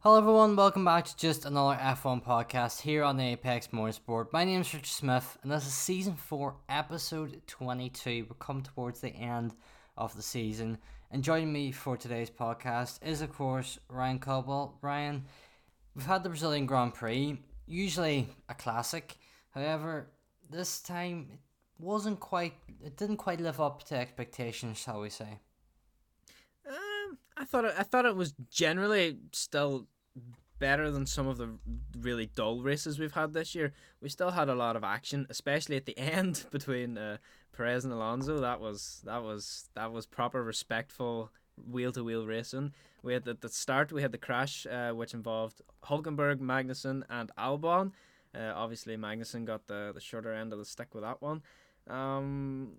Hello everyone, welcome back to just another F1 podcast here on the Apex Motorsport. My name is Richard Smith and this is Season 4, Episode 22. We're coming towards the end of the season. And joining me for today's podcast is of course Ryan Cobble. Ryan, we've had the Brazilian Grand Prix, usually a classic. However, this time it didn't quite live up to expectations, shall we say. I thought it was generally still better than some of the really dull races we've had this year. We still had a lot of action, especially at the end between Perez and Alonso. That was proper respectful wheel to wheel racing. We had at the start we had the crash, which involved Hulkenberg, Magnussen, and Albon. Obviously, Magnussen got the shorter end of the stick with that one. Um,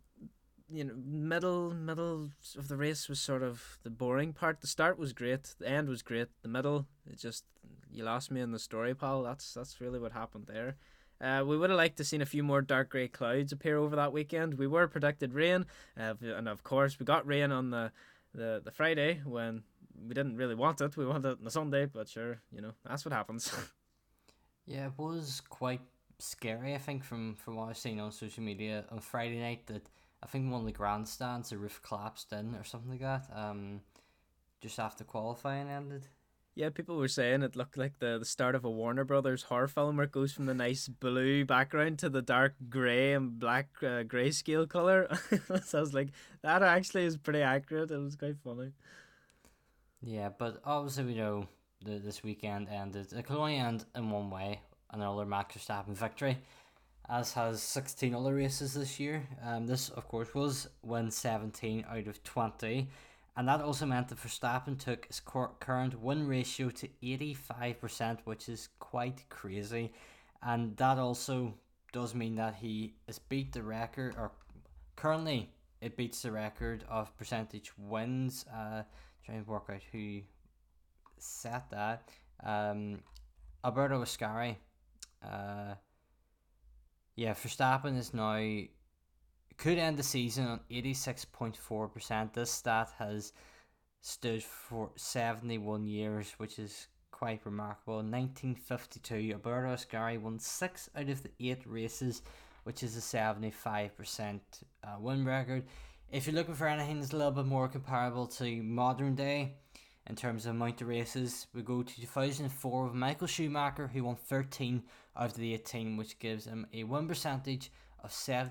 middle of the race was sort of the boring part. The start was great, the end was great, the middle, it just, you lost me in the story, pal. That's really what happened there. We would have liked to seen a few more dark grey clouds appear over that weekend. We were predicted rain, and of course we got rain on the Friday when we didn't really want it. We wanted it on the Sunday, but sure, that's what happens. Yeah, it was quite scary, I think, from what I've seen on social media on Friday night that I think one of the grandstands, the roof collapsed in or something like that. Just after qualifying ended. Yeah, people were saying it looked like the start of a Warner Brothers horror film where it goes from the nice blue background to the dark grey and black grayscale colour. So I was like, that actually is pretty accurate. It was quite funny. Yeah, but obviously we know this weekend ended. It could only end in one way, another Max Verstappen victory, as has 16 other races this year. This, of course, was win 17 out of 20. And that also meant that Verstappen took his current win ratio to 85%, which is quite crazy. And that also does mean that he has beat the record, or currently it beats the record of percentage wins. Trying to work out who set that. Alberto Ascari. Uh, yeah, Verstappen is now could end the season on 86.4%. This stat has stood for 71 years, which is quite remarkable. In 1952, Alberto Ascari won 6 out of the 8 races, which is a 75% win record. If you're looking for anything that's a little bit more comparable to modern day in terms of amount of races, we go to 2004 with Michael Schumacher, who won 13 out of the 18, which gives him a win percentage of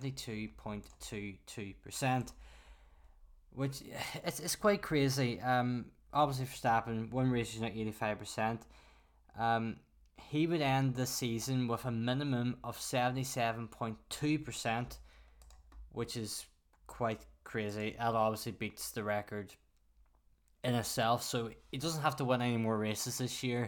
72.22%, which it's quite crazy. Obviously Verstappen win ratio is now 85%. He would end the season with a minimum of 77.2%, which is quite crazy. It obviously beats the record in itself, so he doesn't have to win any more races this year.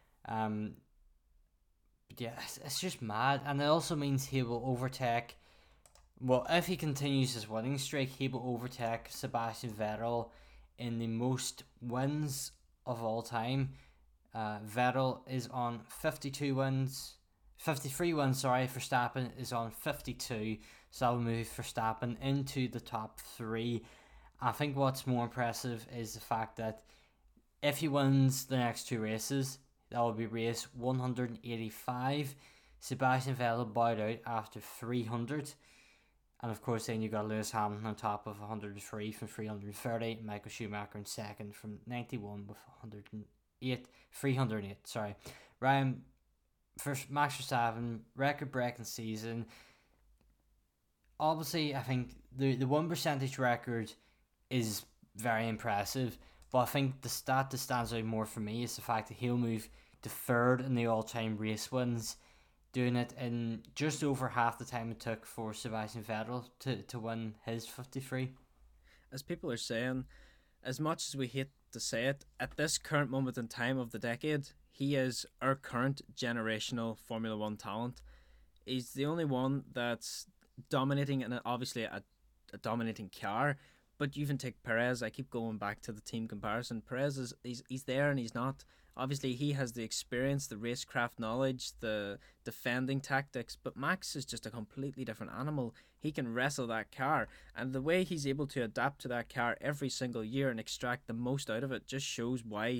But yeah, it's just mad, and it also means he will overtake. Well, if he continues his winning streak, he will overtake Sebastian Vettel in the most wins of all time. Vettel is on 52 wins, 53 wins. Sorry, Verstappen is on 52, so that will move Verstappen into the top three. I think what's more impressive is the fact that if he wins the next two races, that will be race 185. Sebastian Vettel bowed out after 300. And of course, then you got Lewis Hamilton on top of 103 from 330. Michael Schumacher in second from 91 with 108. 308, sorry. Ryan, for Max Verstappen, record breaking season. Obviously, I think the 1% record is very impressive. But I think the stat that stands out more for me is the fact that he'll move to third in the all-time race wins, doing it in just over half the time it took for Sebastian Vettel to win his 53. As people are saying, as much as we hate to say it, at this current moment in time of the decade, he is our current generational Formula One talent. He's the only one that's dominating, and obviously a dominating car. But you even take Perez. I keep going back to the team comparison. Perez he's there and he's not. Obviously, he has the experience, the racecraft knowledge, the defending tactics. But Max is just a completely different animal. He can wrestle that car, and the way he's able to adapt to that car every single year and extract the most out of it just shows why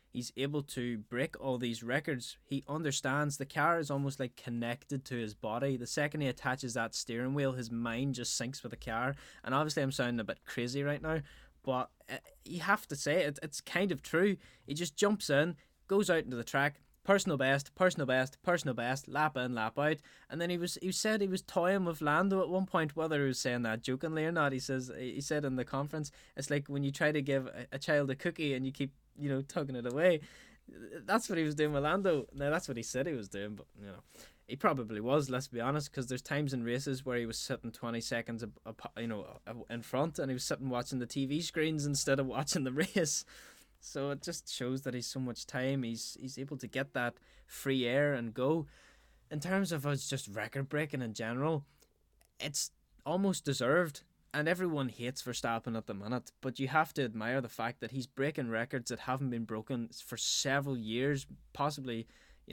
he's able to break all these records. He understands the car is almost like connected to his body. The second he attaches that steering wheel, his mind just syncs with the car. And obviously, I'm sounding a bit crazy right now, but you have to say it. It's kind of true. He just jumps in, goes out into the track, personal best, personal best, personal best, lap in, lap out. And then he said he was toying with Lando at one point, whether he was saying that jokingly or not. He said in the conference, it's like when you try to give a child a cookie and you keep, tugging it away. That's what he was doing with Lando. Now that's what he said he was doing, but he probably was. Let's be honest, because there's times in races where he was sitting 20 seconds, in front, and he was sitting watching the TV screens instead of watching the race. So it just shows that he's so much time. He's able to get that free air and go. In terms of us just record breaking in general, it's almost deserved. And everyone hates Verstappen at the minute, but you have to admire the fact that he's breaking records that haven't been broken for several years, possibly,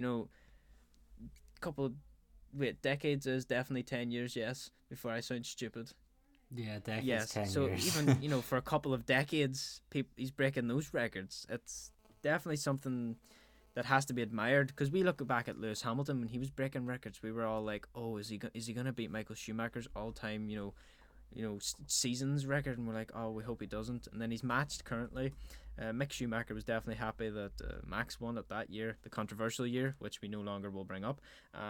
decades is definitely 10 years, yes, before I sound stupid. Yeah, decades, yes. 10 so years. even for a couple of decades, he's breaking those records. It's definitely something that has to be admired, because we look back at Lewis Hamilton when he was breaking records. We were all like, "Oh, is he going to beat Michael Schumacher's all-time seasons record?" And we're like, "Oh, we hope he doesn't." And then he's matched currently. Mick Schumacher was definitely happy that Max won it that year, the controversial year, which we no longer will bring up.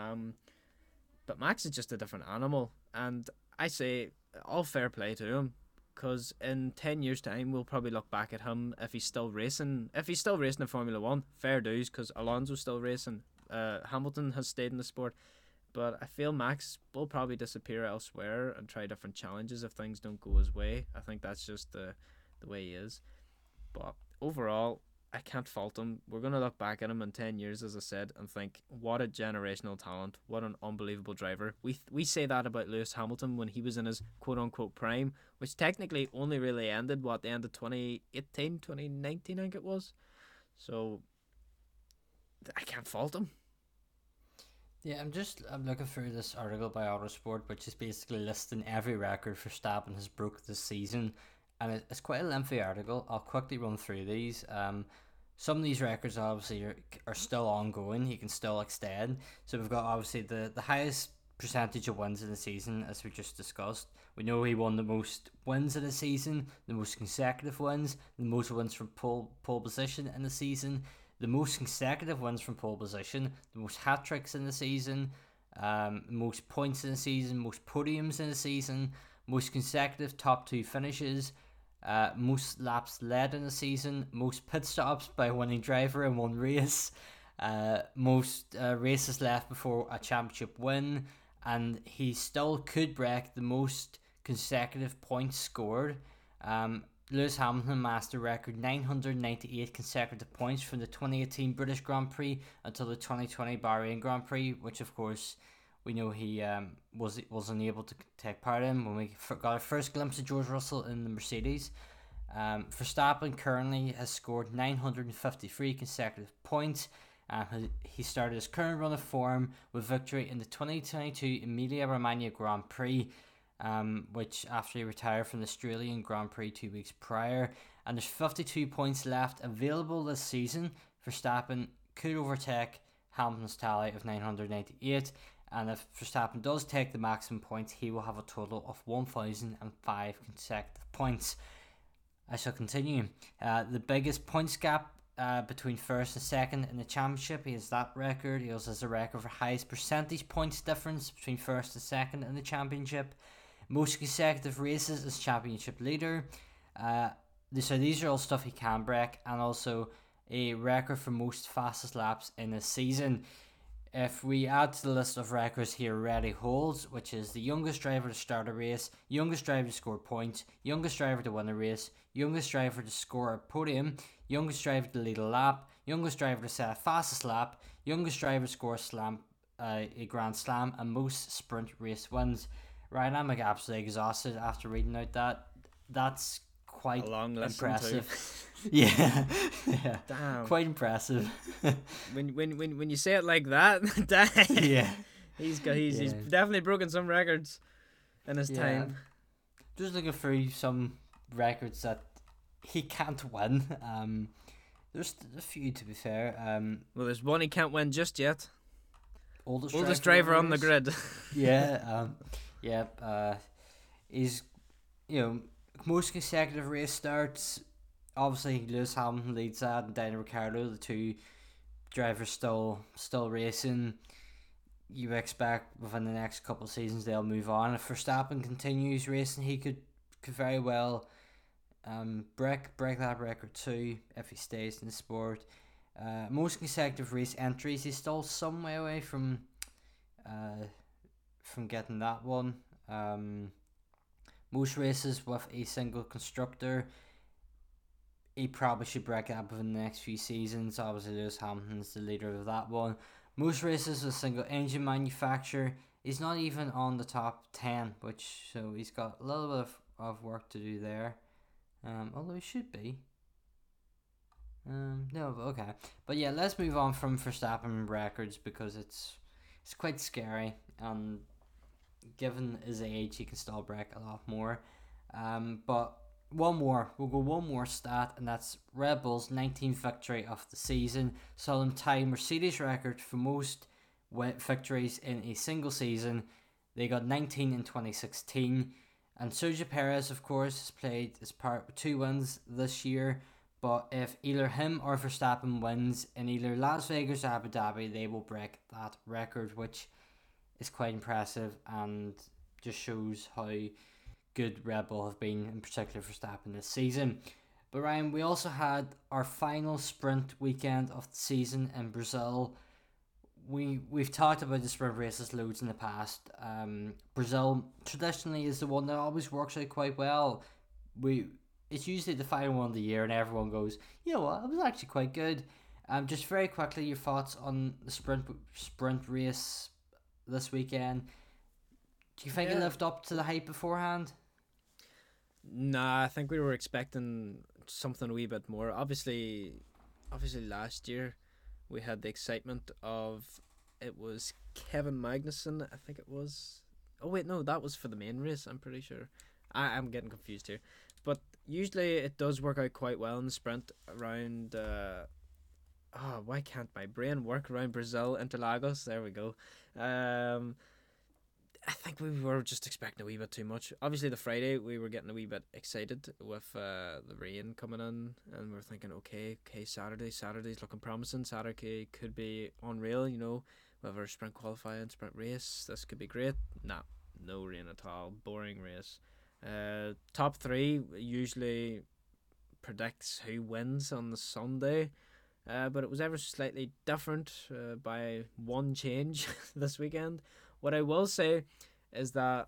But Max is just a different animal, and I say all fair play to him, because in 10 years' time we'll probably look back at him if he's still racing. If he's still racing in Formula 1, fair dues, because Alonso's still racing. Hamilton has stayed in the sport. But I feel Max will probably disappear elsewhere and try different challenges if things don't go his way. I think that's just the way he is. But overall, I can't fault him. We're going to look back at him in 10 years, as I said, and think, what a generational talent. What an unbelievable driver. We say that about Lewis Hamilton when he was in his quote-unquote prime, which technically only really ended, the end of 2018, 2019, I think it was. So, I can't fault him. Yeah, I'm looking through this article by Autosport, which is basically listing every record Verstappen has broke this season, and it's quite a lengthy article. I'll quickly run through these. Some of these records obviously are still ongoing. He can still extend. So we've got obviously the highest percentage of wins in the season, as we just discussed. We know he won the most wins in the season, the most consecutive wins, the most wins from pole position in the season, the most consecutive wins from pole position, the most hat-tricks in the season, most points in the season, most podiums in the season, most consecutive top 2 finishes, most laps led in the season, most pit stops by a winning driver in one race, most races left before a championship win, and he still could break the most consecutive points scored. Lewis Hamilton amassed a record 998 consecutive points from the 2018 British Grand Prix until the 2020 Bahrain Grand Prix, which of course we know he was unable to take part in when we got our first glimpse of George Russell in the Mercedes. Verstappen currently has scored 953 consecutive points. He started his current run of form with victory in the 2022 Emilia-Romagna Grand Prix, which after he retired from the Australian Grand Prix 2 weeks prior. And there's 52 points left available this season. Verstappen could overtake Hamilton's tally of 998, and if Verstappen does take the maximum points, he will have a total of 1,005 consecutive points. I shall continue. The biggest points gap between first and second in the championship, he has that record. He also has a record for highest percentage points difference between first and second in the championship. Most consecutive races as championship leader. So these are all stuff he can break, and also a record for most fastest laps in a season. If we add to the list of records he already holds, which is the youngest driver to start a race, youngest driver to score points, youngest driver to win a race, youngest driver to score a podium, youngest driver to lead a lap, youngest driver to set a fastest lap, youngest driver to score a Grand Slam, and most sprint race wins. Right, I'm absolutely exhausted after reading out that. That's quite a long impressive. Yeah, damn, quite impressive. when you say it like that, yeah, he's definitely broken some records in his time. Just looking through some records that he can't win. There's a few, to be fair. Well, there's one he can't win just yet. Oldest driver on the grid. Yeah. Yep. He's most consecutive race starts. Obviously, Lewis Hamilton leads that, and Daniel Ricciardo, the two drivers still racing. You expect within the next couple of seasons they'll move on. If Verstappen continues racing, he could very well break that record too if he stays in the sport. Most consecutive race entries, he's still some way away from getting that one. Most races with a single constructor, he probably should break that within the next few seasons. Obviously, Lewis Hamilton's the leader of that one. Most races with single engine manufacturer, he's not even on the top 10, so he's got a little bit of work to do there. Although he should be. No, okay. But yeah, let's move on from Verstappen records because it's quite scary. And given his age, he can still break a lot more. But we'll go one more stat, and that's Red Bull's 19th victory of the season. Saw them tie Mercedes' record for most victories in a single season. They got 19 in 2016. And Sergio Perez, of course, has played his part with 2 wins this year. But if either him or Verstappen wins in either Las Vegas or Abu Dhabi, they will break that record, which is quite impressive and just shows how good Red Bull have been, in particular Verstappen this season. But Ryan, we also had our final sprint weekend of the season in Brazil. We've talked about the sprint races loads in the past. Brazil traditionally is the one that always works out quite well. It's usually the final one of the year, and everyone goes, you know what, it was actually quite good. Just very quickly, your thoughts on the sprint race this weekend. Do you think it lived up to the hype beforehand? Nah, I think we were expecting something a wee bit more. Obviously last year we had the excitement of, it was Kevin Magnussen, I think it was. Oh wait, no, that was for the main race, I'm pretty sure. I'm getting confused here. But usually it does work out quite well in the sprint around why can't my brain work around Brazil, Interlagos? There we go. I think we were just expecting a wee bit too much. Obviously, the Friday we were getting a wee bit excited with the rain coming in, and we are thinking, okay, Saturday's looking promising. Saturday could be unreal, with our sprint qualifying, sprint race. This could be great. Nah, no rain at all. Boring race. Top 3 usually predicts who wins on the Sunday. But it was ever slightly different by one change this weekend. What I will say is that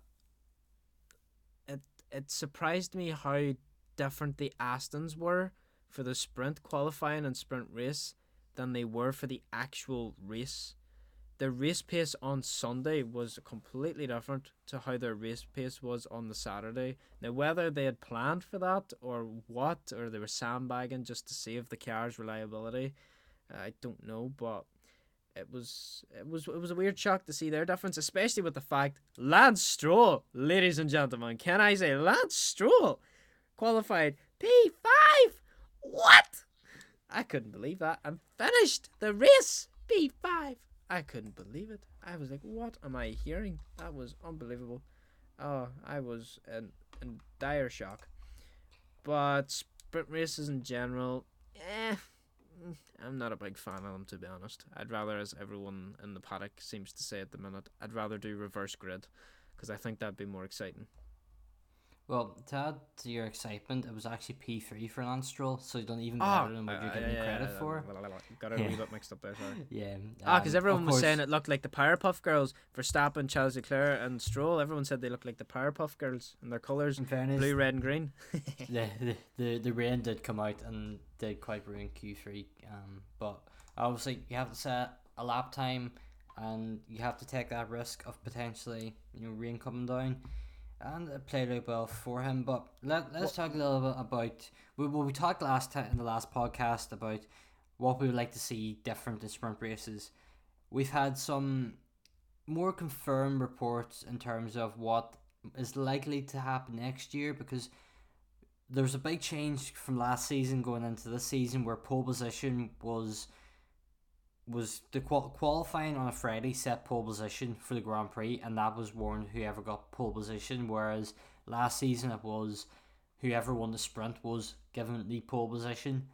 it surprised me how different the Astons were for the sprint qualifying and sprint race than they were for the actual race. Their race pace on Sunday was completely different to how their race pace was on the Saturday. Now, whether they had planned for that or what, or they were sandbagging just to save the car's reliability, I don't know, but it was a weird shock to see their difference, especially with the fact Lance Stroll, ladies and gentlemen, can I say Lance Stroll qualified P5? What? I couldn't believe that, and finished the race P5. I couldn't believe it. I was like, what am I hearing? That was unbelievable. Oh, I was in dire shock. But sprint races in general, I'm not a big fan of them, to be honest. I'd rather, as everyone in the paddock seems to say at the minute, I'd rather do reverse grid, because I think that'd be more exciting. Well, to add to your excitement, it was actually P3 for Lance Stroll, so you don't even better than what you're getting credit for. Got it a wee bit mixed up there, sorry. Yeah. Because everyone was saying it looked like the Powerpuff Girls. Verstappen, Charles Leclerc and Stroll, everyone said they looked like the Powerpuff Girls in their colours, blue, red and green. the rain did come out and did quite ruin Q3, but obviously you have to set a lap time and you have to take that risk of potentially rain coming down. And it played out well for him. But let's talk a little bit about... We talked in the last podcast about what we would like to see different in sprint races. We've had some more confirmed reports in terms of what is likely to happen next year, because there's a big change from last season going into this season, where pole position was the qualifying on a Friday set pole position for the Grand Prix, and that was worn whoever got pole position. Whereas last season it was whoever won the sprint was given the pole position.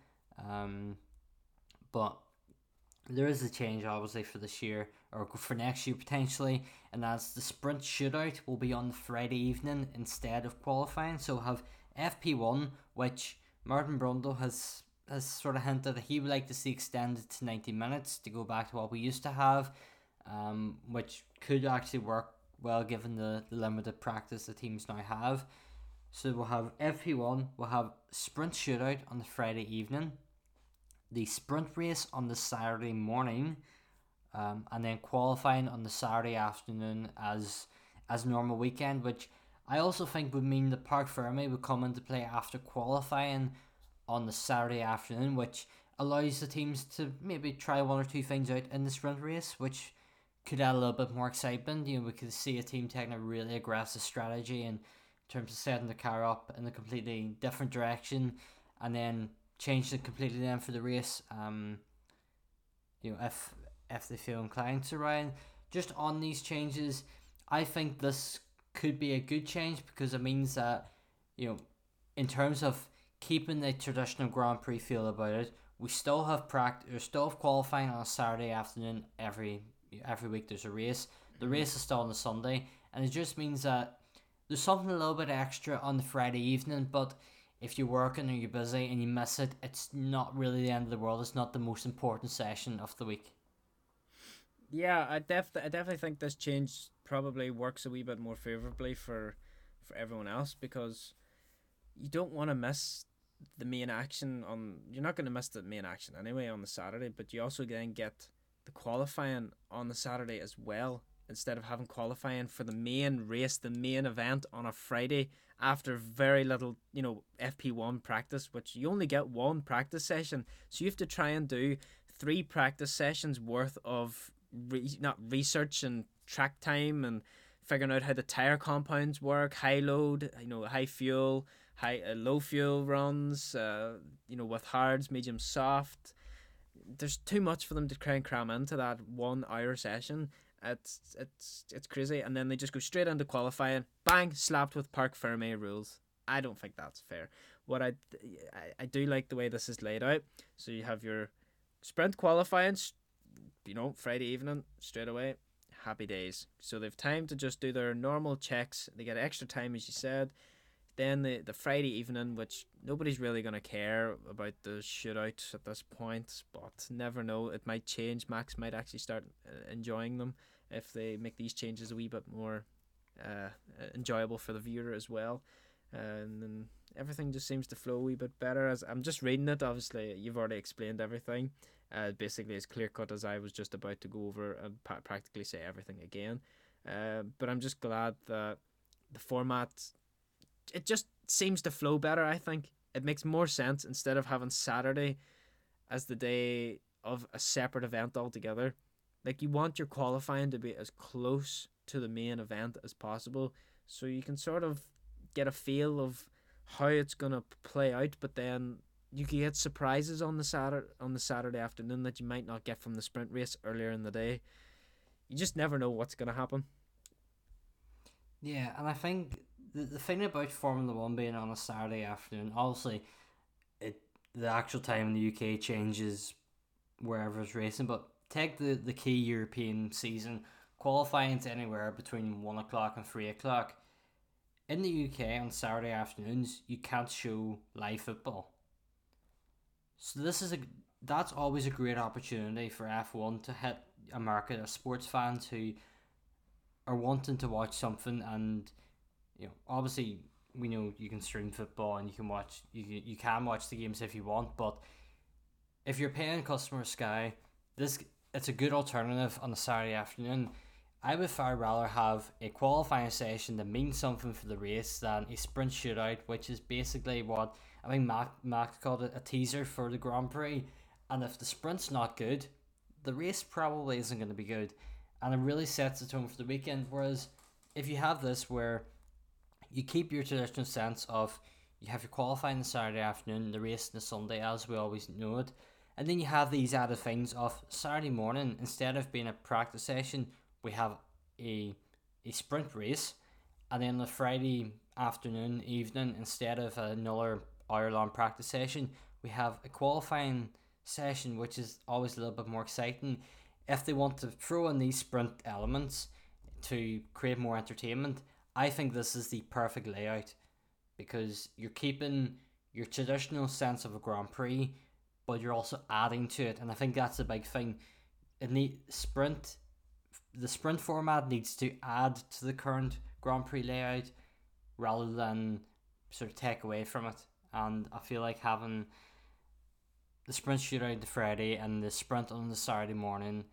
But there is a change obviously for this year, or for next year potentially, and that's the sprint shootout will be on the Friday evening instead of qualifying. So we'll have FP1, which Martin Brundle has sort of hinted that he would like to see extended to 90 minutes to go back to what we used to have, which could actually work well given the limited practice the teams now have. So we'll have FP1, we'll have sprint shootout on the Friday evening, the sprint race on the Saturday morning, and then qualifying on the Saturday afternoon as normal weekend, which I also think would mean that Parc Ferme would come into play after qualifying on the Saturday afternoon, which allows the teams to maybe try one or two things out in the sprint race, which could add a little bit more excitement. We could see a team taking a really aggressive strategy in terms of setting the car up in a completely different direction, and then changing it completely then for the race. If they feel inclined to, Ryan. Just on these changes, I think this could be a good change, because it means that, in terms of keeping the traditional Grand Prix feel about it, we still have qualifying on a Saturday afternoon every week. There's a race. The race is still on the Sunday, and it just means that there's something a little bit extra on the Friday evening. But if you're working or you're busy and you miss it, it's not really the end of the world. It's not the most important session of the week. Yeah, I definitely think this change probably works a wee bit more favourably for everyone else, because you don't want to miss the main action on. You're not going to miss the main action anyway on the Saturday, but you also then get the qualifying on the Saturday as well, instead of having qualifying for the main race, the main event on a Friday after very little, FP1 practice, which you only get one practice session. So you have to try and do 3 practice sessions worth of research and track time, and figuring out how the tire compounds work, high load, high fuel, low fuel runs, with hards, medium, soft. There's too much for them to try and cram into that 1 hour session. It's crazy, and then they just go straight into qualifying, bang, slapped with Parc Ferme rules. I don't think that's fair. What I do like the way this is laid out. So you have your sprint qualifying, Friday evening, straight away, happy days. So they've time to just do their normal checks. They get extra time, as you said. Then the Friday evening, which nobody's really going to care about the shootout at this point, but never know, it might change. Max might actually start enjoying them if they make these changes a wee bit more enjoyable for the viewer as well. And then everything just seems to flow a wee bit better. As I'm just reading it, obviously you've already explained everything. Basically as clear cut as I was just about to go over and practically say everything again. But I'm just glad that the format, it just seems to flow better. I think it makes more sense, instead of having Saturday as the day of a separate event altogether. Like, you want your qualifying to be as close to the main event as possible, so you can sort of get a feel of how it's gonna play out. But then you can get surprises on the Saturday afternoon that you might not get from the sprint race earlier in the day. You just never know what's gonna happen. Yeah, and I think the thing about Formula One being on a Saturday afternoon, obviously, the actual time in the UK changes wherever it's racing. But take the key European season, qualifying's anywhere between 1 o'clock and 3 o'clock. In the UK on Saturday afternoons, you can't show live football. So that's always a great opportunity for F1 to hit a market of sports fans who are wanting to watch something. And obviously we know you can stream football and you can watch the games if you want, but if you're paying customer Sky, it's a good alternative on a Saturday afternoon. I would far rather have a qualifying session that means something for the race than a sprint shootout, which is basically what I think Max called it, a teaser for the Grand Prix. And if the sprint's not good, the race probably isn't going to be good, and it really sets the tone for the weekend. Whereas if you have this where you keep your traditional sense of, you have your qualifying the Saturday afternoon, the race on the Sunday, as we always know it. And then you have these added things of Saturday morning, instead of being a practice session, we have a sprint race. And then the Friday afternoon, evening, instead of another hour-long practice session, we have a qualifying session, which is always a little bit more exciting. If they want to throw in these sprint elements to create more entertainment, I think this is the perfect layout, because you're keeping your traditional sense of a Grand Prix, but you're also adding to it, and I think that's a big thing. The sprint format needs to add to the current Grand Prix layout rather than sort of take away from it. And I feel like having the sprint shootout the Friday and the sprint on the Saturday morning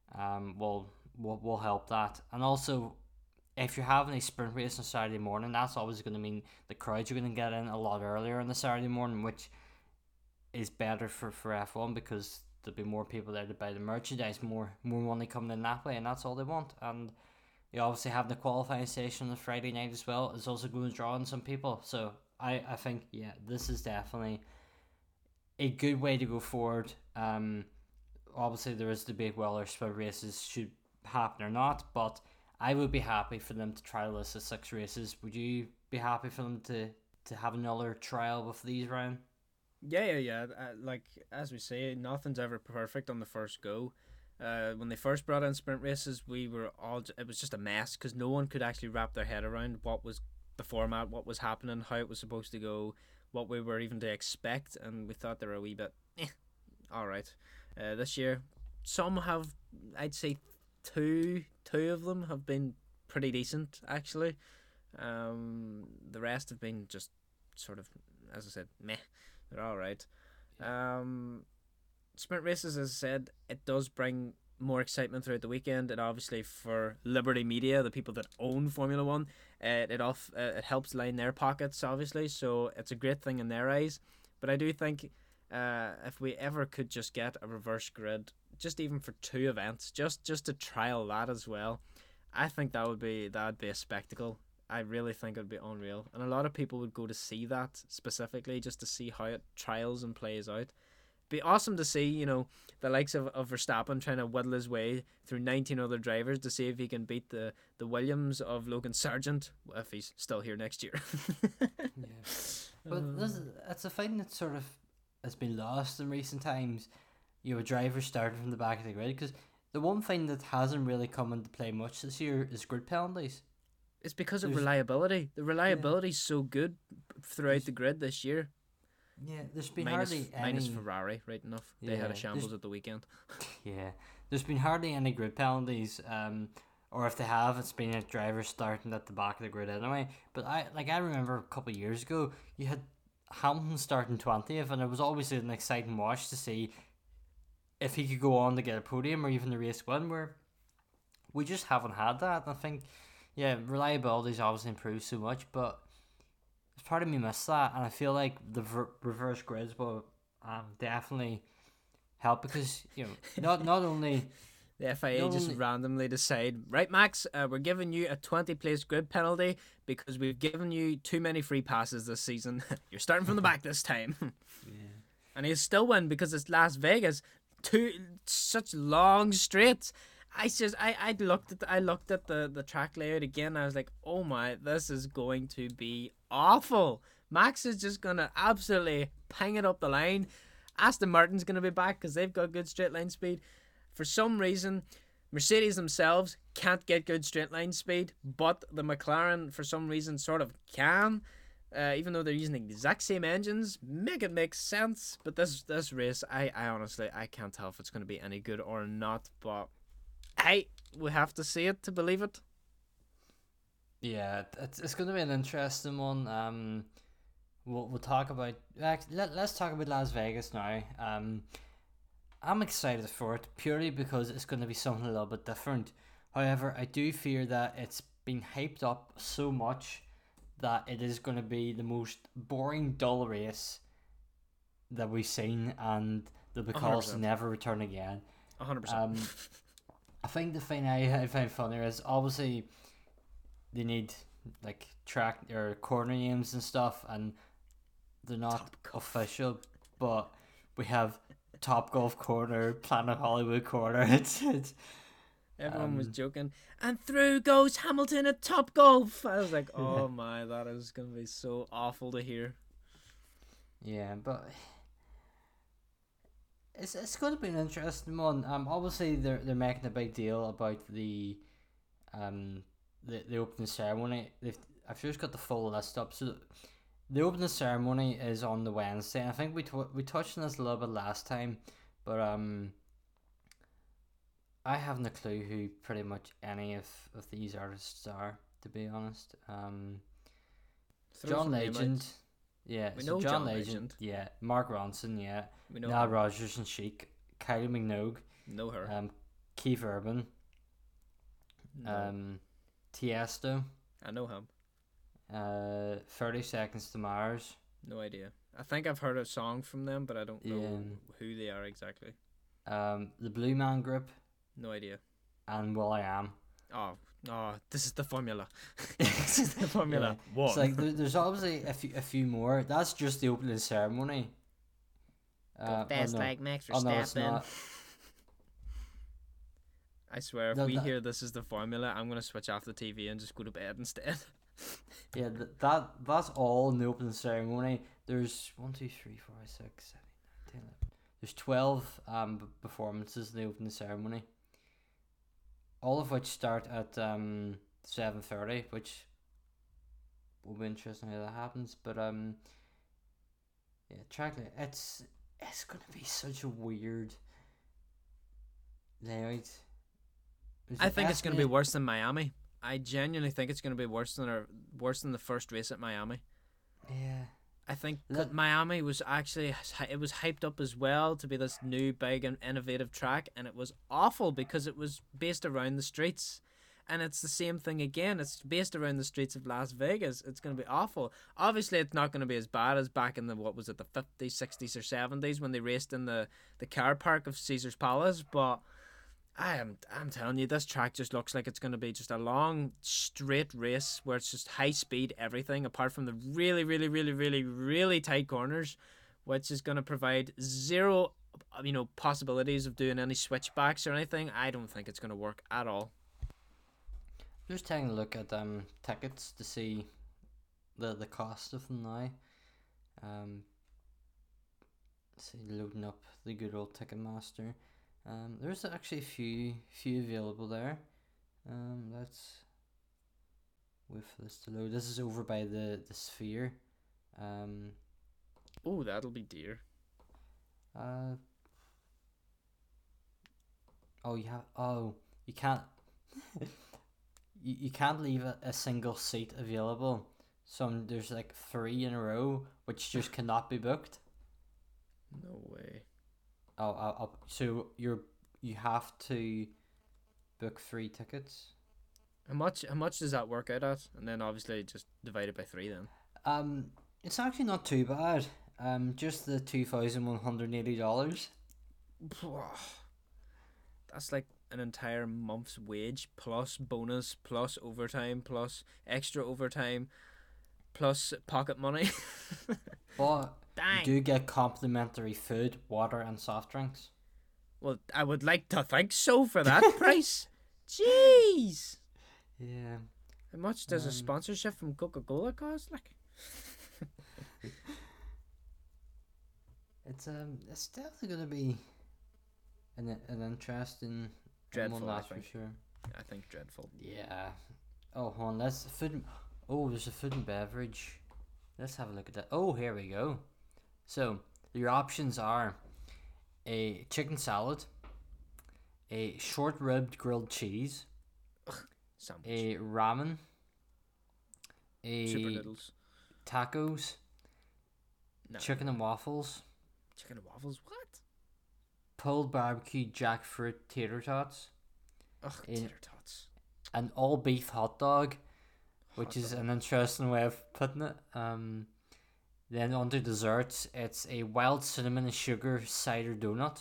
will help that. And also, if you're having a sprint race on Saturday morning, that's always going to mean the crowds are going to get in a lot earlier on the Saturday morning, which is better for F1, because there'll be more people there to buy the merchandise, more money coming in that way, and that's all they want. And you obviously have the qualifying session on the Friday night as well. It's also going to draw in some people. So I think, yeah, this is definitely a good way to go forward. Obviously there is debate whether sprint races should happen or not, but I would be happy for them to try a list of 6 races. Would you be happy for them to have another trial with these, Ryan? Yeah. Like, as we say, nothing's ever perfect on the first go. When they first brought in sprint races, it was just a mess, because no one could actually wrap their head around what was the format, what was happening, how it was supposed to go, what we were even to expect, and we thought they were a wee bit alright. This year, some have, I'd say two of them have been pretty decent, actually. The rest have been just sort of, as I said, meh. They're alright. Sprint races, as I said, it does bring more excitement throughout the weekend, and obviously for Liberty Media, the people that own Formula One, it helps line their pockets, obviously, so it's a great thing in their eyes. But I do think if we ever could just get a reverse grid, just even for 2 events, just to trial that as well, I think that would be a spectacle. I really think it would be unreal, and a lot of people would go to see that specifically, just to see how it trials and plays out. Be awesome to see, the likes of Verstappen trying to whittle his way through 19 other drivers to see if he can beat the Williams of Logan Sargent, if he's still here next year. Yeah. But it's a thing that sort of has been lost in recent times. A driver starting from the back of the grid, because the one thing that hasn't really come into play much this year is grid penalties. It's because of reliability. The reliability's so good throughout the grid this year. Yeah, there's been hardly any... Minus Ferrari, right enough. They had a shambles at the weekend. Yeah, there's been hardly any grid penalties, or if they have, it's been a driver starting at the back of the grid anyway. But I remember a couple of years ago, you had Hamilton starting 20th, and it was always an exciting watch to see if he could go on to get a podium or even the race win, where we just haven't had that. And I think, yeah, reliability's obviously improved so much, but part of me missed that, and I feel like the reverse grids will definitely help, because not only the FIA randomly decide, right, Max, we're giving you a 20-place grid penalty because we've given you too many free passes this season. You're starting from the back this time. Yeah. And he'll still win because it's Las Vegas. Such long straights. I looked at the track layout again. I was like, oh my, this is going to be awful. Max is just gonna absolutely pang it up the line. Aston Martin's gonna be back because they've got good straight line speed. For some reason, Mercedes themselves can't get good straight line speed, but the McLaren for some reason sort of can. Even though they're using the exact same engines, make sense. But this race, I honestly can't tell if it's gonna be any good or not. But hey, we have to see it to believe it. Yeah, it's going to be an interesting one. We'll talk about... Let's talk about Las Vegas now. I'm excited for it purely because it's going to be something a little bit different. However, I do fear that it's been hyped up so much that it is going to be the most boring, dull race that we've seen, and they'll be called to never return again. 100%. I think the thing I find funnier is obviously they need like track or corner names and stuff, and they're not Top Golf. official, but we have Top Golf Corner, Planet Hollywood Corner. It's Everyone was um joking. And through goes Hamilton at Top Golf. I was like, oh my, that is going to be so awful to hear. yeah, but it's going to be an interesting one. Obviously they're making a big deal about um the opening ceremony. I've just got the full list up. So the opening ceremony is on the Wednesday. I think we touched on this a little bit last time, but I haven't a clue who pretty much any of these artists are, to be honest. Throw John some name out. Legend, yeah. We So know John John Legend, Legend. yeah. Mark Ronson, yeah. We know Nile him. Rodgers and Chic, Kylie Minogue, Know her. Keith Urban, No. Tiesto, I know him. 30 Seconds to Mars, No idea. I think I've heard a song from them, but I don't know yeah. who they are exactly. The Blue Man Group, No idea. and Will I Am. Oh, this is the formula. This is the formula. Yeah. One. It's like there's obviously a few more. That's just the opening ceremony. Fast no. like Max Oh no, it's Verstappen. not. I swear, if No, we that- hear this is the formula, I'm gonna switch off the TV and just go to bed instead. Yeah, that's all in the opening ceremony. There's 1, 2, 3, 4, 5, 6, 7, 8, 9, 10, 11. There's 12 performances in the opening ceremony. All of which start at 7:30, which will be interesting how that happens. But yeah, Trackley, it's gonna be such a weird layout. There's I an think it's gonna be estimate- worse than Miami. I genuinely think it's gonna be worse than the first race at Miami. Yeah. I think Look- Miami was actually it was hyped up as well to be this new big and innovative track, and it was awful because it was based around the streets, and it's the same thing again. It's based around the streets of Las Vegas. It's going to be awful. Obviously, it's not going to be as bad as back in the what was it, the 50s, 60s, or 70s when they raced in the car park of Caesar's Palace, but. I'm telling you, this track just looks like it's going to be just a long, straight race where it's just high speed everything, apart from the really, really, really, really, really tight corners, which is going to provide zero, possibilities of doing any switchbacks or anything. I don't think it's going to work at all. Just taking a look at tickets to see the cost of them now. See, loading up the good old Ticketmaster. There's actually a few available there. Let's wait for this to load. This is over by the Sphere. Oh, that'll be dear. You can't you can't leave a single seat available. There's like 3 in a row which just cannot be booked. No way. So you have to book 3 tickets. How much does that work out at? And then obviously just divide it by 3 then. It's actually not too bad. Just the $2,180. That's like an entire month's wage plus bonus plus overtime plus extra overtime plus pocket money. But Dang. you do get complimentary food, water, and soft drinks. Well, I would like to think so for that price. Jeez. Yeah. How much does a sponsorship from Coca-Cola cost? Like, It's definitely gonna be an interesting Dreadful, one, I that's for think. sure. I think dreadful. Yeah. Oh, hold on. That's food. There's a food and beverage. Let's have a look at that. Oh, here we go. So your options are a chicken salad, a short ribbed grilled cheese, Sandwich. a ramen, Super a noodles. tacos, No. chicken and waffles, Chicken and waffles. What? pulled barbecue jackfruit tater tots, Ugh, In- tater tots. an all beef hot dog, which Hot is dog. an interesting way of putting it. Then on to desserts, it's a wild cinnamon and sugar cider donut,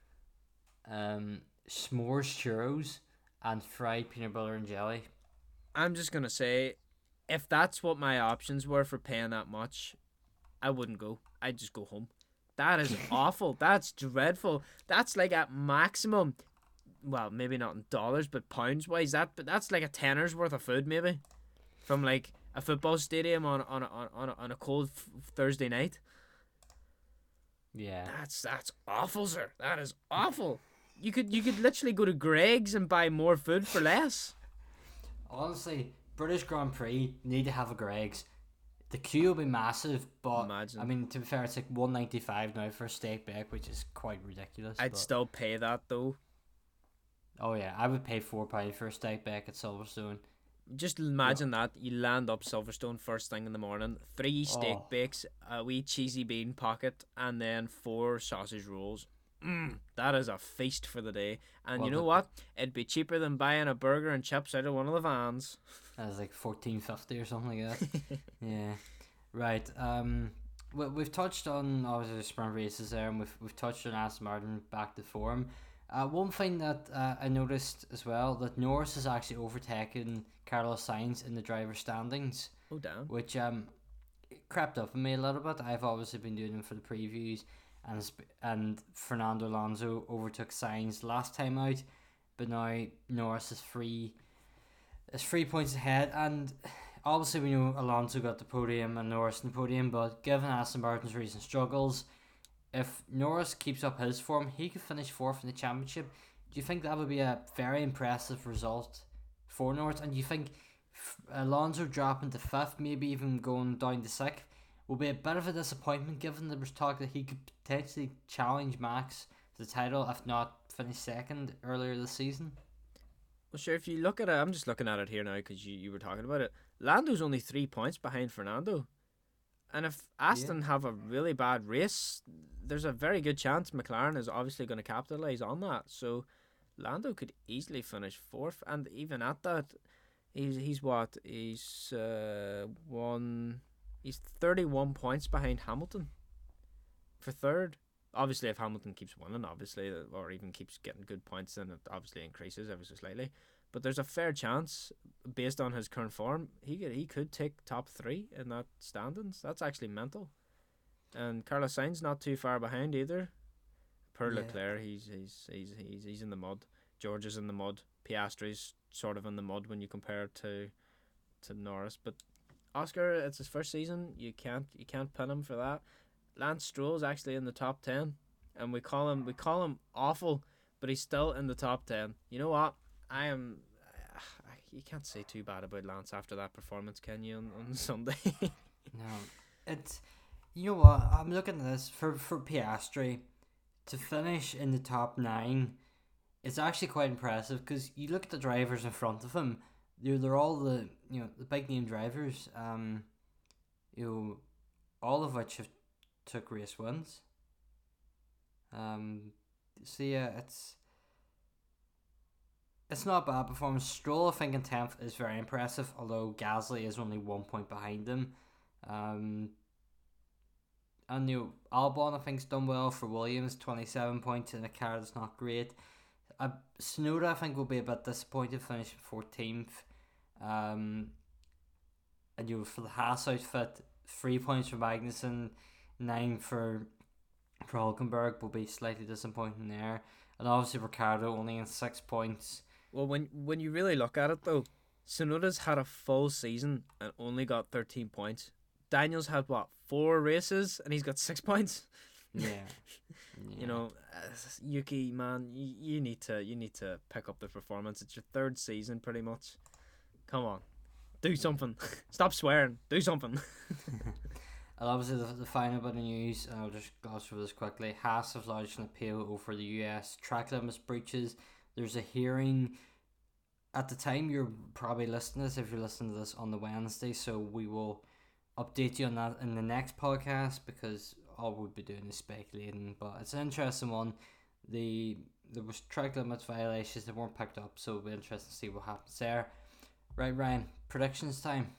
s'mores churros, and fried peanut butter and jelly. I'm just gonna say, if that's what my options were for paying that much, I wouldn't go. I'd just go home. That is awful. That's dreadful. That's like at maximum, well, maybe not in dollars, but pounds wise, that's like a tenner's worth of food maybe, from like a football stadium on a cold Thursday night. Yeah. That's awful, sir. That is awful. You could literally go to Greg's and buy more food for less. Honestly, British Grand Prix need to have a Greg's. The queue will be massive, but Imagine. I mean, to be fair, it's like $1.95 now for a steak bake, which is quite ridiculous. I'd but... still pay that though. Oh yeah, I would pay £4 for a steak bake at Silverstone. Just imagine that you land up Silverstone first thing in the morning, 3 steak bakes, a wee cheesy bean pocket, and then 4 sausage rolls. That is a feast for the day. And you know what? It'd be cheaper than buying a burger and chips out of one of the vans. That was like $14.50 or something like that. Yeah, right. We've touched on obviously the sprint races there, and we've touched on Aston Martin back to form. One thing that I noticed as well, that Norris has actually overtaken Carlos Sainz in the driver standings. Oh damn! Which crept up on me a little bit. I've obviously been doing them for the previews, and Fernando Alonso overtook Sainz last time out, but now Norris is 3 points ahead, and obviously we know Alonso got the podium and Norris in the podium, but given Aston Martin's recent struggles, if Norris keeps up his form, he could finish 4th in the championship. Do you think that would be a very impressive result for Norris? And do you think Alonso dropping to 5th, maybe even going down to 6th, will be a bit of a disappointment, given there was talk that he could potentially challenge Max for the title, if not finish 2nd earlier this season? Well, sure, if you look at it, I'm just looking at it here now because you were talking about it. Lando's only 3 points behind Fernando. And if Aston have a really bad race, there's a very good chance McLaren is obviously going to capitalise on that. So Lando could easily finish 4th, and even at that, he's 31 points behind Hamilton for 3rd. Obviously, if Hamilton keeps winning, or even keeps getting good points, then it obviously increases ever so slightly. But there's a fair chance, based on his current form, he could take top 3 in that standings. That's actually mental. And Carlos Sainz not too far behind either. Per Leclerc, he's in the mud. George is in the mud. Piastri's sort of in the mud when you compare it to Norris. But Oscar, it's his first season. You can't pin him for that. Lance Stroll's actually in the top 10, and we call him awful, but he's still in the top 10. You know what? You can't say too bad about Lance after that performance, can you, on Sunday? No, it's, you know what, I'm looking at this for Piastri to finish in the top 9. It's actually quite impressive, because you look at the drivers in front of him. They're all the big name drivers. All of which have took race wins. So yeah, it's not a bad performance. Stroll, I think, in 10th is very impressive, although Gasly is only 1 point behind him. And Albon, I think, has done well for Williams, 27 points in a car that's not great. Tsunoda, I think, will be a bit disappointed finishing 14th. And for the Haas outfit, 3 points for Magnussen, 9 for Hulkenberg will be slightly disappointing there. And obviously Ricciardo only in 6 points. Well, when you really look at it though, Tsunoda's had a full season and only got 13 points. Daniel's had 4 races and he's got 6 points. Yeah. You know, Yuki, man, you need to pick up the performance. It's your 3rd season pretty much. Come on, do something. Stop swearing. Do something. And obviously the final bit of news, I'll just gloss through this quickly. Haas have lodged an appeal over the US track limits breaches. There's a hearing. At the time you're probably listening to this, if you're listening to this on the Wednesday, so we will update you on that in the next podcast, because all we'll be doing is speculating. But it's an interesting one. There was track limits violations that weren't picked up, so it'll be interesting to see what happens there. Right, Ryan, predictions time.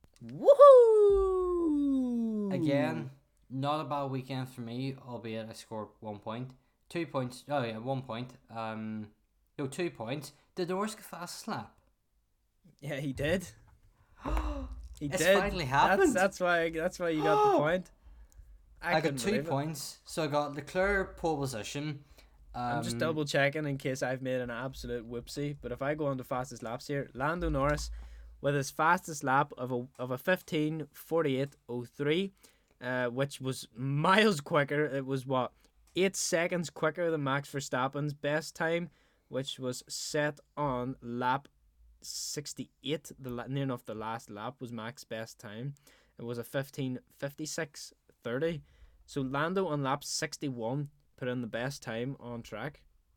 Woohoo! Again, not a bad weekend for me, albeit I scored 1 point. 2 points. Oh yeah, 1 point. 2 points. Did Norris get fast slap? Yeah, he did. It's finally happened. That's why you got the point. I got couldn't 2 believe it. points. So I got Leclerc pole position. I'm just double checking in case I've made an absolute whoopsie. But if I go on to fastest laps here, Lando Norris with his fastest lap of a 15:48:03, which was miles quicker. It was 8 seconds quicker than Max Verstappen's best time, which was set on lap 68. Near enough the last lap was Max's best time. It was a 15:56:30. So Lando on lap 61 put in the best time on track.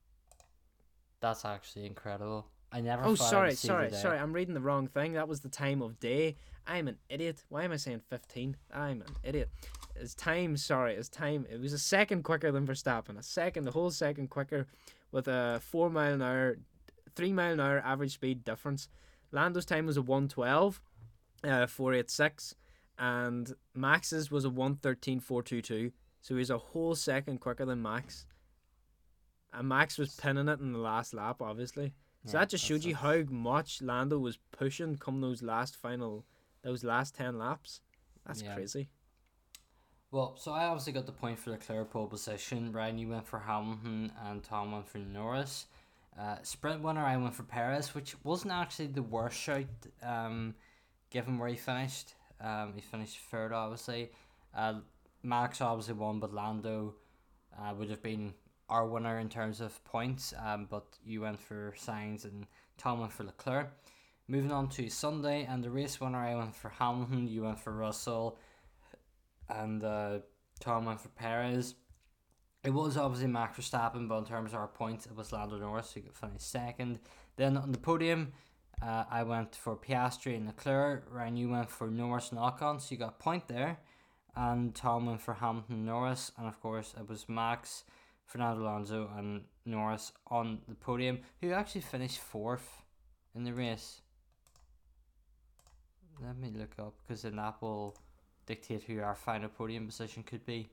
That's actually incredible. I never. Oh, thought sorry, I'd see the day. sorry. I'm reading the wrong thing. That was the time of day. I'm an idiot. Why am I saying 15? I'm an idiot. His time. It was a second quicker than Verstappen. The whole second quicker, with a 4 mile an hour, 3 mile an hour average speed difference. Lando's time was a 1:12, 4:86, and Max's was a 1:13.422. So he was a whole second quicker than Max. And Max was pinning it in the last lap, obviously. So that just showed you how much Lando was pushing come those last 10 laps. That's crazy. Well, so I obviously got the point for Leclerc pole position. Ryan, you went for Hamilton, and Tom went for Norris. Sprint winner, I went for Perez, which wasn't actually the worst shout, given where he finished. He finished third, obviously. Max obviously won, but Lando would have been our winner in terms of points. But you went for Sainz and Tom went for Leclerc. Moving on to Sunday, and the race winner, I went for Hamilton, you went for Russell, and Tom went for Perez. It was obviously Max Verstappen, but in terms of our points, it was Lando Norris who could finish second. Then on the podium, I went for Piastri and Leclerc. Ryan, you went for Norris and Ocon, so you got a point there. And Tom went for Hamilton and Norris, and of course it was Max, Fernando Alonso and Norris on the podium, who actually finished fourth in the race. Let me look up, because then that will dictate who our final podium position could be.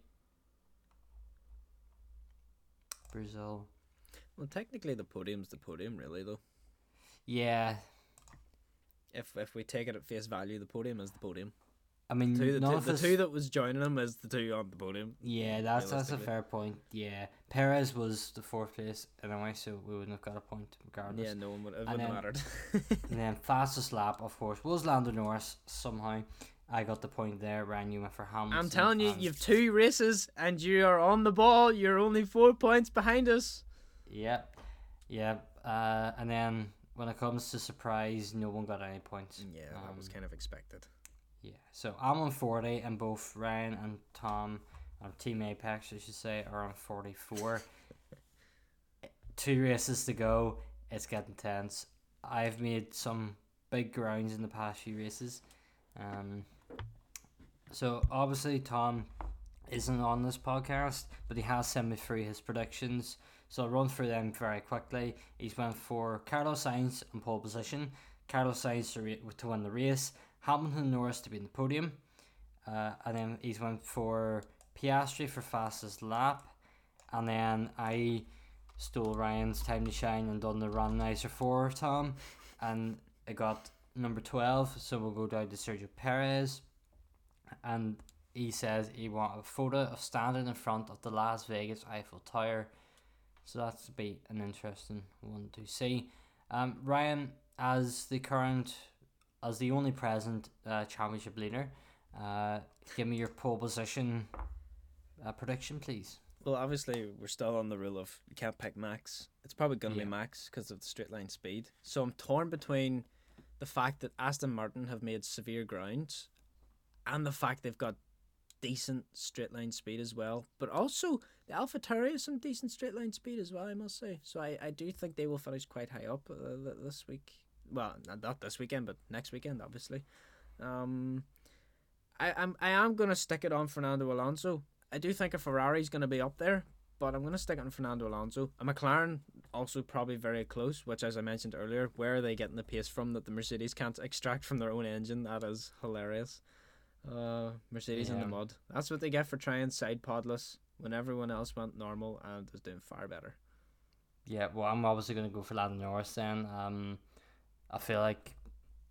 Brazil. Well, technically the podium's the podium, really, though. Yeah. If we take it at face value, the podium is the podium. I mean, the two that was joining him is the two on the podium. Yeah, that's a fair point. Yeah, Perez was the fourth place anyway, so we wouldn't have got a point regardless. Yeah, no one would. It wouldn't have mattered. And then fastest lap, of course, was Lando Norris. Somehow, I got the point there. Ryan, you went for Hamilton. I'm telling you, you've 2 races and you are on the ball. You're only 4 points behind us. Yeah. And then when it comes to surprise, no one got any points. Yeah, that was kind of expected. Yeah, so I'm on 40, and both Ryan and Tom, or Team Apex, I should say, are on 44. 2 races to go. It's getting tense. I've made some big grounds in the past few races. So obviously Tom isn't on this podcast, but he has sent me through his predictions. So I'll run through them very quickly. He's went for Carlos Sainz in pole position, Carlos Sainz to win the race, Hamilton and Norris to be in the podium, and then he's went for Piastri for fastest lap, and then I stole Ryan's time to shine and done the randomizer for Tom, and I got number 12, so we'll go down to Sergio Perez, and he says he wants a photo of standing in front of the Las Vegas Eiffel Tower, so that's be an interesting one to see. Ryan, as the only present championship leader, give me your pole position prediction, please. Well, obviously, we're still on the rule of you can't pick Max. It's probably going to be Yeah. Max because of the straight line speed. So I'm torn between the fact that Aston Martin have made severe grounds and the fact they've got decent straight line speed as well. But also, the AlphaTauri has some decent straight line speed as well, I must say. So I do think they will finish quite high up this week. Well, not this weekend, but next weekend, obviously. I am going to stick it on Fernando Alonso. I do think a Ferrari's going to be up there, but I'm going to stick it on Fernando Alonso. A McLaren also probably very close, which, as I mentioned earlier, where are they getting the pace from that the Mercedes can't extract from their own engine? That is hilarious. Mercedes in the mud. That's what they get for trying side podless when everyone else went normal and is doing far better. Yeah, well, I'm obviously going to go for Lando Norris then. I feel like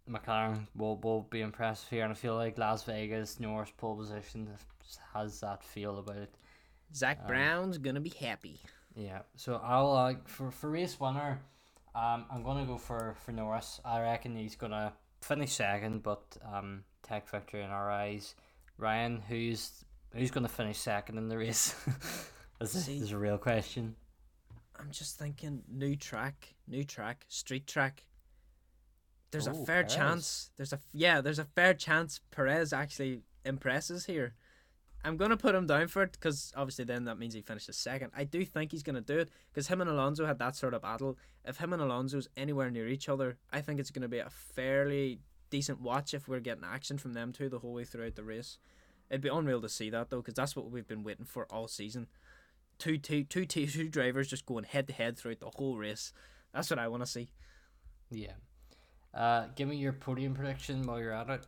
McLaren will be impressive here, and I feel like Las Vegas Norris pole position has that feel about it. Zach Brown's gonna be happy. Yeah, so I'll for race winner, I'm gonna go for Norris. I reckon he's gonna finish second, but take victory in our eyes. Ryan, who's gonna finish second in the race? This is a real question. I'm just thinking new track, street track. There's a Oh, fair Perez. chance. There's a fair chance Perez actually impresses here. I'm gonna put him down for it because obviously then that means he finishes second. I do think he's gonna do it because him and Alonso had that sort of battle. If him and Alonso's anywhere near each other, I think it's gonna be a fairly decent watch if we're getting action from them two the whole way throughout the race. It'd be unreal to see that though because that's what we've been waiting for all season. Two drivers just going head to head throughout the whole race. That's what I want to see. Yeah. Give me your podium prediction while you're at it.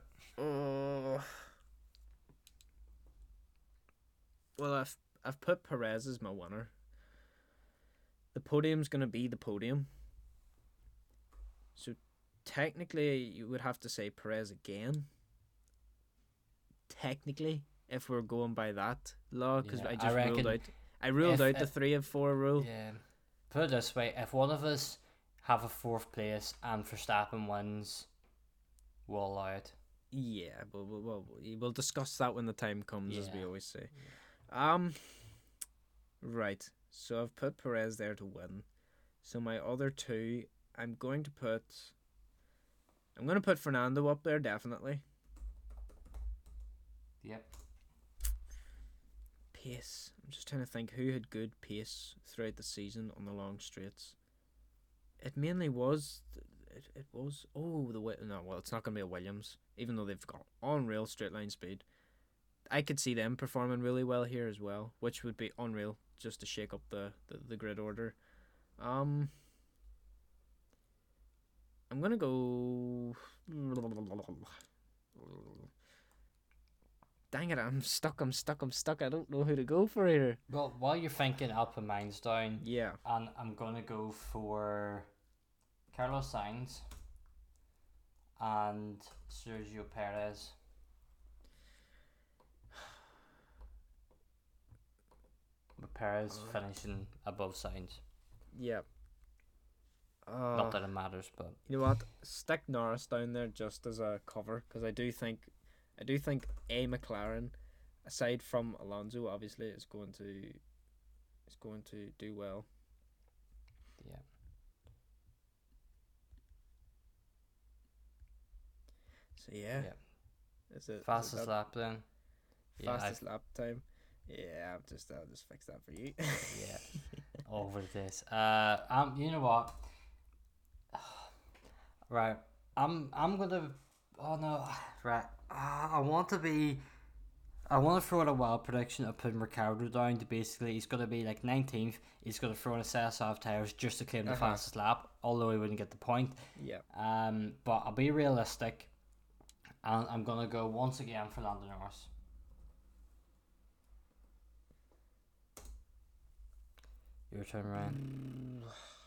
Well, I've put Perez as my winner. The podium's gonna be the podium. So technically, you would have to say Perez again. Technically, if we're going by that law, because Yeah, I I just reckon ruled out. I ruled out the if 3 of 4 rule. Yeah. Put it this way: if one of us have a fourth place and Verstappen wins, we'll allow it. Yeah, but we'll discuss that when the time comes, as we Yeah. always say. Right. So I've put Perez there to win. So my other two, I'm going to put Fernando up there definitely. Yep. Pace. I'm just trying to think who had good pace throughout the season on the long straights. It mainly was. It was. Oh, no. Well, it's not going to be a Williams, even though they've got unreal straight line speed. I could see them performing really well here as well, which would be unreal just to shake up the grid order. I'm gonna go. Dang it! I'm stuck. I don't know who to go for here. Well, while you're thinking, I'll put mine's down, Yeah. and I'm gonna go for Carlos Sainz and Sergio Perez. With Perez finishing above Sainz. Yeah. Not that it matters, but You know what? Stick Norris down there just as a cover because I do think a McLaren, aside from Alonso, obviously is going to do well. yeah. So yeah. Is it Fastest that lap then. Yeah, fastest lap time? Yeah, I'll just fix that for you. yeah. Over this. You know what? Right. I'm gonna. Oh no. Right. I want to throw out a wild prediction of putting Ricardo down to basically he's gonna be like 19th. He's gonna throw in a set of soft tires just to claim the fastest lap, although he wouldn't get the point. Yeah. But I'll be realistic, and I'm gonna go once again for Lando Norris. Your turn, Ryan.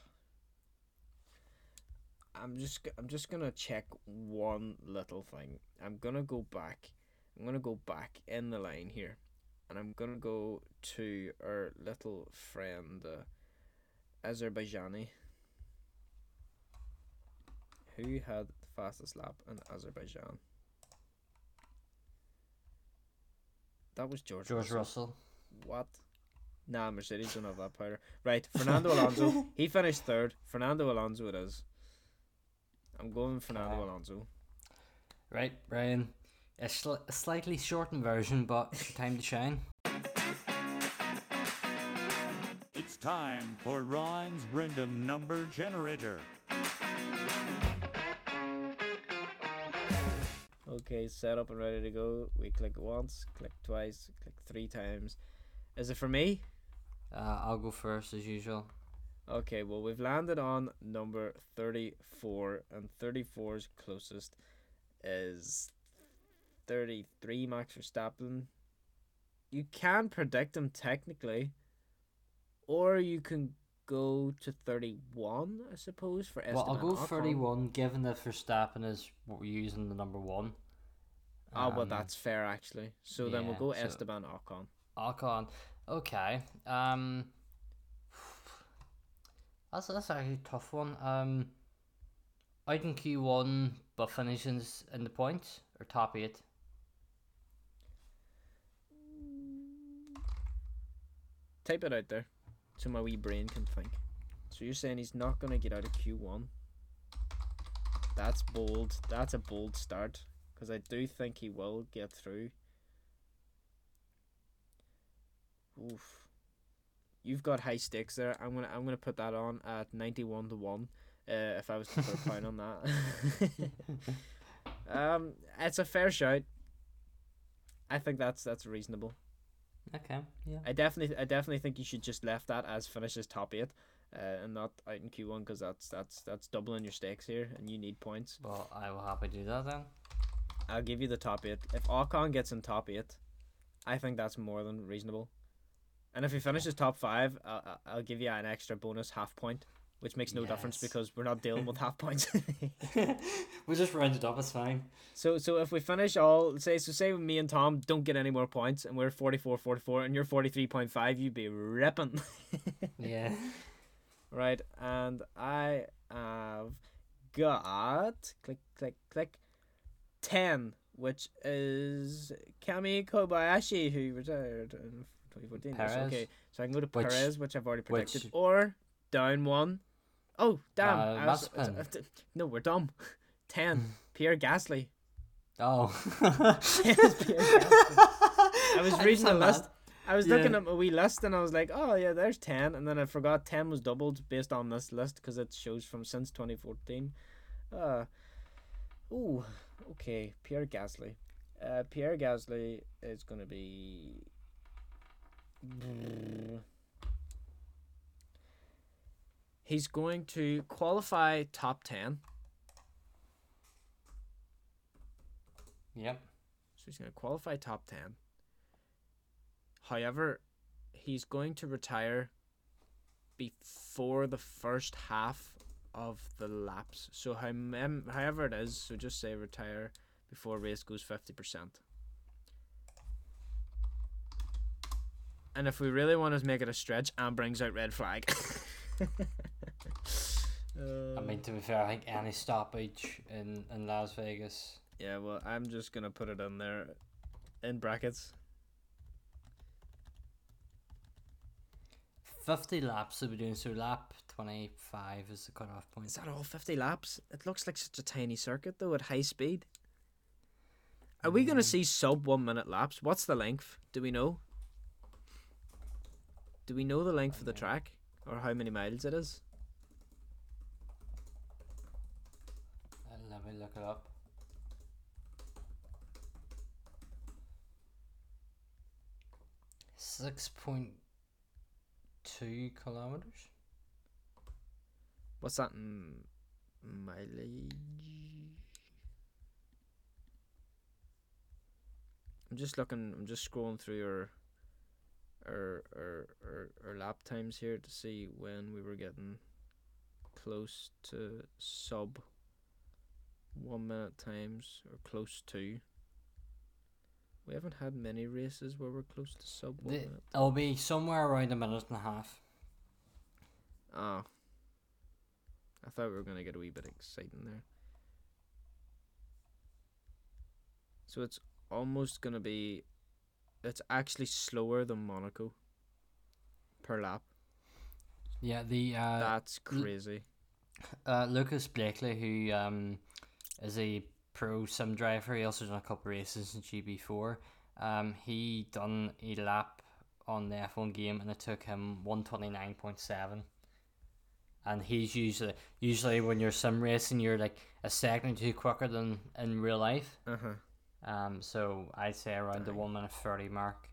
I'm just gonna check one little thing. I'm gonna go back in the line here, and I'm gonna go to our little friend Azerbaijani, who had the fastest lap in Azerbaijan. That was George Russell. What? Nah, Mercedes don't have that powder. Right, Fernando Alonso. He finished third. Fernando Alonso it is. I'm going Fernando Alonso. Right, Ryan. A slightly shortened version, but time to shine. It's time for Ron's random number generator. Okay, set up and ready to go. We click once, click twice, click 3 times. Is it for me? I'll go first as usual. Okay, well, we've landed on number 34, and 34's closest is 33, Max Verstappen. You can predict him technically, or you can go to 31, I suppose, for Esteban Well, I'll go Ocon. 31, given that Verstappen is what we're using the number one. Well, that's fair, actually. So then we'll yeah, go so- Esteban Ocon. Ocon. Okay. That's actually a tough one. Out in Q1, but finishes in the points or top 8. Type it out there so my wee brain can think. So you're saying he's not going to get out of Q1? That's bold. That's a bold start, because I do think he will get through. Oof. You've got high stakes there. I'm gonna put that on at 91-1. If I was to put a pound on that. It's a fair shout. I think that's reasonable. Okay, yeah. I definitely think you should just left that as finishes top 8, and not out in Q1, because that's doubling your stakes here, and you need points. Well, I will happily do that then. I'll give you the top 8. If Ocon gets in top 8, I think that's more than reasonable. And if he finishes top 5, I'll give you an extra bonus half point, which makes no difference Yes. because we're not dealing with half points. We'll just round it up, it's fine. So if we finish all, say me and Tom don't get any more points, and we're 44 and you're 43.5, you'd be ripping. Yeah. Right, and I have got click 10, which is Kami Kobayashi, who retired in 2014. Yes, Perez. okay, so I can go to Which- Perez, which I've already predicted, which- or down 1. Oh damn! Mazepin. No, we're dumb. 10. Pierre Gasly. Oh. Pierre Gasly. I was reading the saw list. that. I was Yeah. looking at my wee list and I was like, oh yeah, there's 10, and then I forgot 10 was doubled based on this list because it shows from since 2014. Ooh, okay, Pierre Gasly. Pierre Gasly is gonna be. He's going to qualify top 10. Yep. So he's going to qualify top 10. However, he's going to retire before the first half of the laps. So however it is, so just say retire before race goes 50%. And if we really want to make it a stretch, Anne brings out red flag. I mean, to be fair, I think any stoppage in Las Vegas. Yeah, well, I'm just going to put it in there in brackets. 50 laps to be doing, so lap 25 is the cutoff point. Is that all 50 laps? It looks like such a tiny circuit, though, at high speed. Are we going to see sub 1 minute laps? What's the length? Do we know? Do we know the length of the track? Or how many miles it is? Let me look it up. .2 kilometers. What's that in mileage? I'm just scrolling through our lap times here to see when we were getting close to sub 1 minute times, or close to. We haven't had many races where we're close to sub 1 minute. It'll be somewhere around a minute and a half. Oh. I thought we were going to get a wee bit exciting there. So it's almost going to be... It's actually slower than Monaco per lap. Yeah, the That's crazy. Lucas Blakely, who is a pro sim driver, he also done a couple of races in GB4. He done a lap on the F1 game and it took him 129.7. And he's usually when you're sim racing, you're like a second or two quicker than in real life. So I'd say around the 1 minute 30 mark.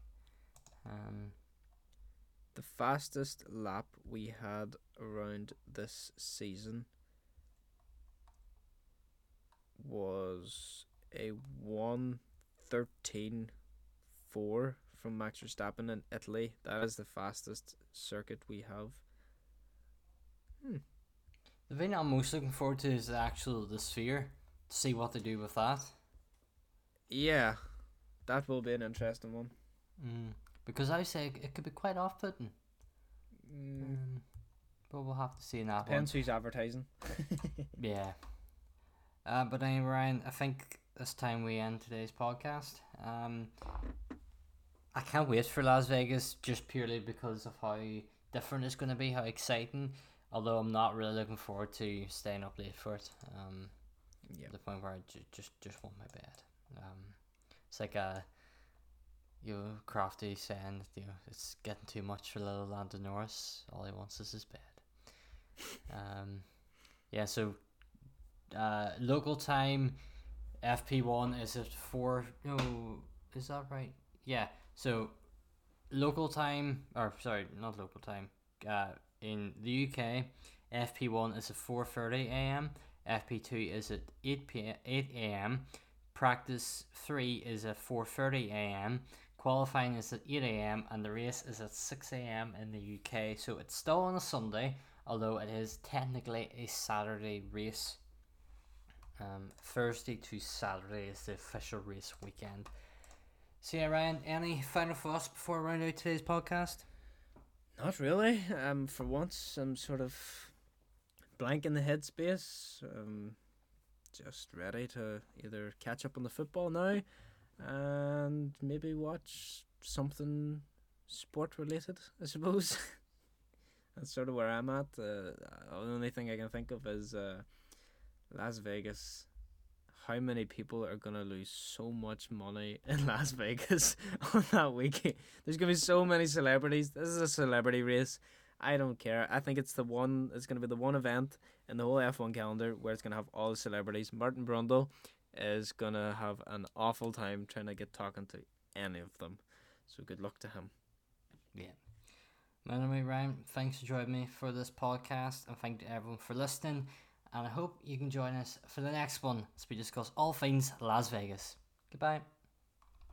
The fastest lap we had around this season was a 1:13.4 from Max Verstappen in Italy. That is the fastest circuit we have. The thing I'm most looking forward to is the Sphere. To see what they do with that. Yeah, that will be an interesting one. Because I say it could be quite off-putting. But we'll have to see in that Depends who's advertising. Yeah. But anyway, Ryan, I think this time we end today's podcast. I can't wait for Las Vegas just purely because of how different it's going to be, how exciting. Although I'm not really looking forward to staying up late for it. Yeah. The point where I just want my bed. It's like Crafty saying that, it's getting too much for little Landon Norris. All he wants is his bed. Yeah. So, local time, FP1 is at 4. No, is that right? Yeah. So, local time, or sorry, not local time. In the UK, FP1 is at 4:30 a.m. FP2 is at 8 a.m. Practice 3 is at 4:30 a.m. Qualifying is at 8 a.m. and the race is at 6 a.m. in the UK. So it's still on a Sunday, although it is technically a Saturday race. Thursday to Saturday is the official race weekend. So yeah, Ryan, any final thoughts before we round out today's podcast? Not really. For once, I'm sort of blank in the headspace. Just ready to either catch up on the football now and maybe watch something sport related, I suppose. That's sort of where I'm at. The only thing I can think of is Las Vegas. How many people are going to lose so much money in Las Vegas on that week? There's going to be so many celebrities. This is a celebrity race. I don't care. I think it's going to be the one event in the whole F1 calendar where it's going to have all the celebrities. Martin Brundle is going to have an awful time trying to get talking to any of them. So good luck to him. Yeah. Anyway, Ryan, thanks for joining me for this podcast, and thank you to everyone for listening. And I hope you can join us for the next one as we discuss all things Las Vegas. Goodbye.